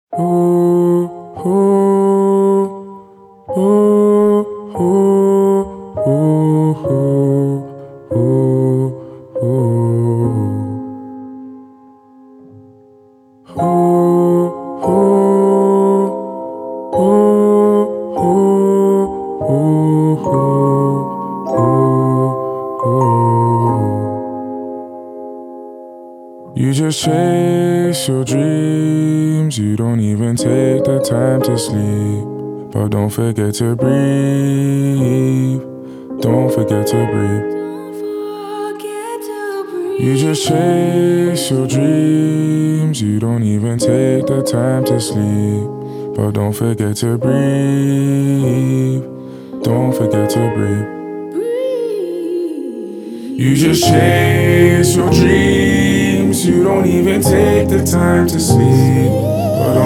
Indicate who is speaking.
Speaker 1: Ooh, ooh, ooh, ooh, ooh, ooh, You just chase your dreams, you don't even take the time to sleep. But don't forget to breathe, don't forget to breathe. You just chase your dreams, you don't even take the time to sleep. But don't forget to breathe, don't forget to breathe. You just chase your dreams, you don't even take the time to sleep. But